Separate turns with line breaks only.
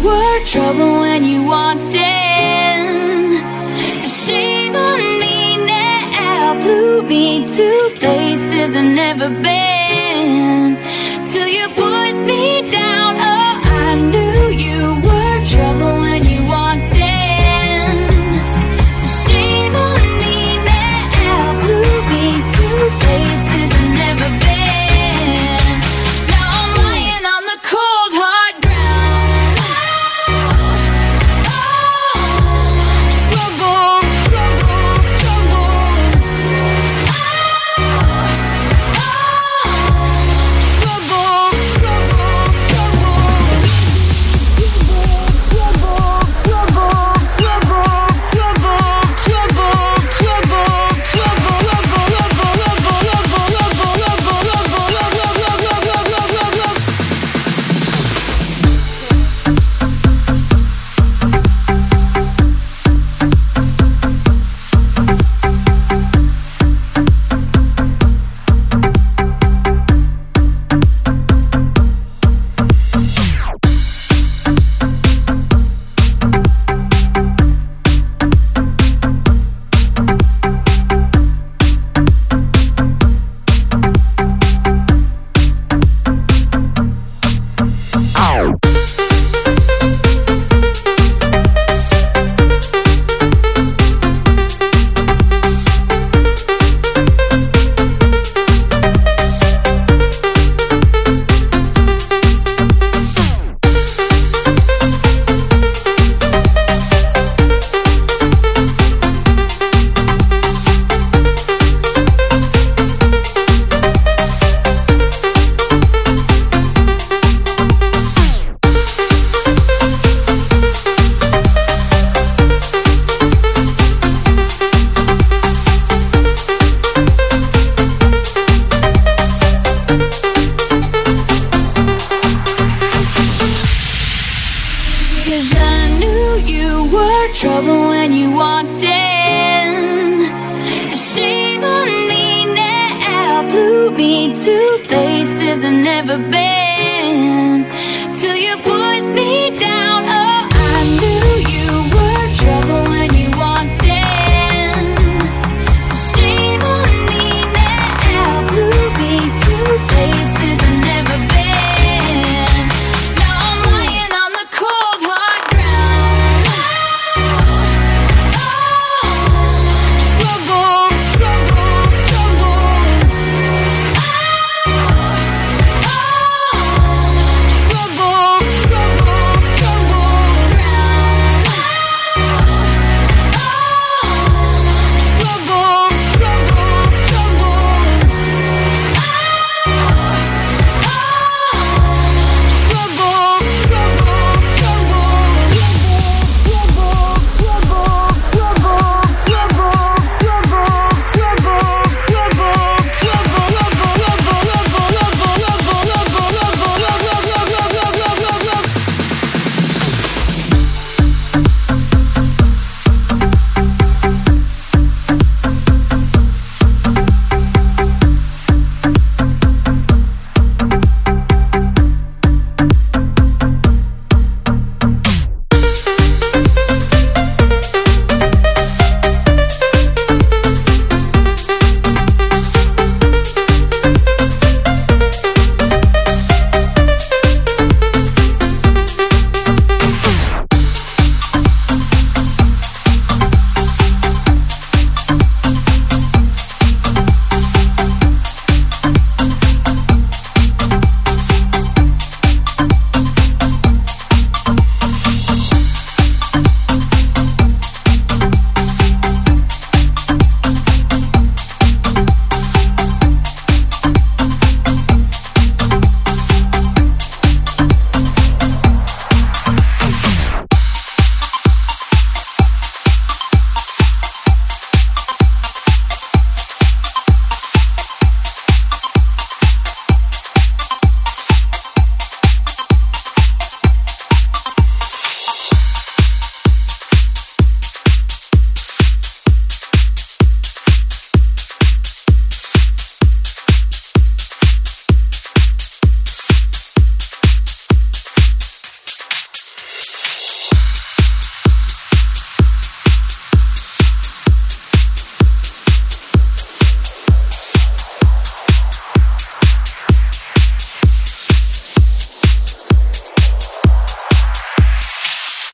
were trouble when you walked in. So shame on me now, flew me to places I've never been. Till you put me down, oh, I knew you were trouble when you walked in. So shame on me now, flew me to places I've never been. Now I'm lying on the cold hard ground. Trouble, trouble, trouble. Trouble, trouble, me to places I've never been. Till you put